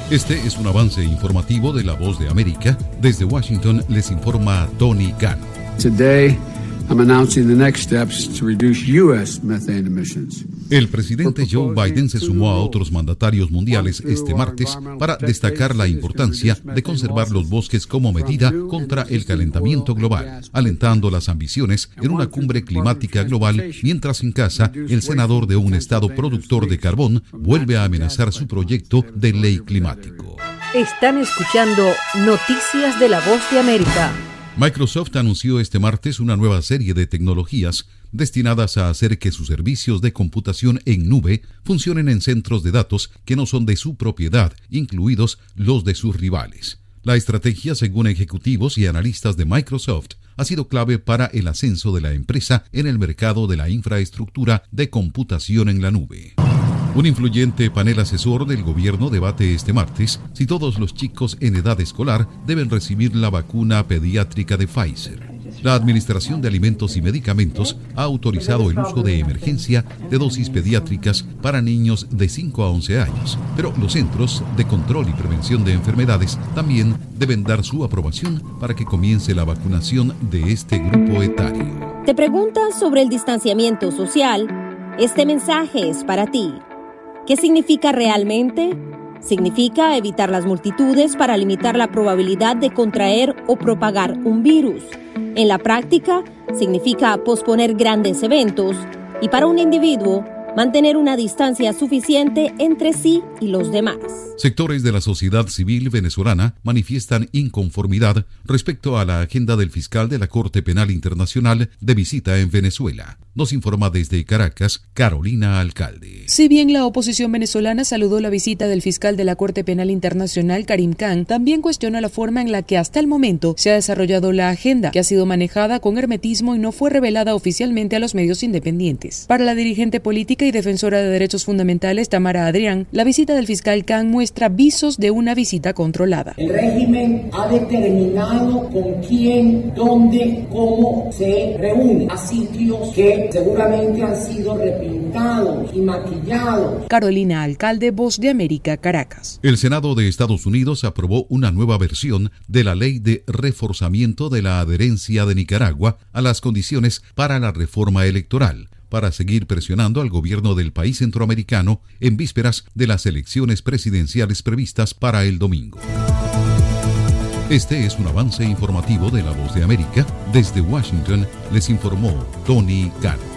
Este es un avance informativo de La Voz de América. Desde Washington les informa Tony Khan. Today, I'm announcing the next steps to reduce U.S. methane emissions. El presidente Joe Biden se sumó a otros mandatarios mundiales este martes para destacar la importancia de conservar los bosques como medida contra el calentamiento global, alentando las ambiciones en una cumbre climática global, mientras en casa el senador de un estado productor de carbón vuelve a amenazar su proyecto de ley climático. Están escuchando Noticias de La Voz de América. Microsoft anunció este martes una nueva serie de tecnologías destinadas a hacer que sus servicios de computación en nube funcionen en centros de datos que no son de su propiedad, incluidos los de sus rivales. La estrategia, según ejecutivos y analistas de Microsoft, ha sido clave para el ascenso de la empresa en el mercado de la infraestructura de computación en la nube. Un influyente panel asesor del gobierno debate este martes si todos los chicos en edad escolar deben recibir la vacuna pediátrica de Pfizer. La Administración de Alimentos y Medicamentos ha autorizado el uso de emergencia de dosis pediátricas para niños de 5 a 11 años, pero los Centros de Control y Prevención de Enfermedades también deben dar su aprobación para que comience la vacunación de este grupo etario. ¿Te preguntas sobre el distanciamiento social? Este mensaje es para ti. ¿Qué significa realmente? Significa evitar las multitudes para limitar la probabilidad de contraer o propagar un virus. En la práctica, significa posponer grandes eventos y para un individuo, mantener una distancia suficiente entre sí y los demás. Sectores de la sociedad civil venezolana manifiestan inconformidad respecto a la agenda del fiscal de la Corte Penal Internacional de visita en Venezuela. Nos informa desde Caracas, Carolina Alcalde. Si bien la oposición venezolana saludó la visita del fiscal de la Corte Penal Internacional, Karim Khan, también cuestiona la forma en la que hasta el momento se ha desarrollado la agenda, que ha sido manejada con hermetismo y no fue revelada oficialmente a los medios independientes. Para la dirigente política y defensora de derechos fundamentales, Tamara Adrián, la visita del fiscal Khan muestra visos de una visita controlada. El régimen ha determinado con quién, dónde, cómo se reúne a sitios que seguramente han sido repintados y maquillados. Carolina Alcalde, Voz de América, Caracas. El Senado de Estados Unidos aprobó una nueva versión de la Ley de Reforzamiento de la Adherencia de Nicaragua a las condiciones para la reforma electoral, para seguir presionando al gobierno del país centroamericano en vísperas de las elecciones presidenciales previstas para el domingo. Este es un avance informativo de La Voz de América. Desde Washington les informó Tony Khan.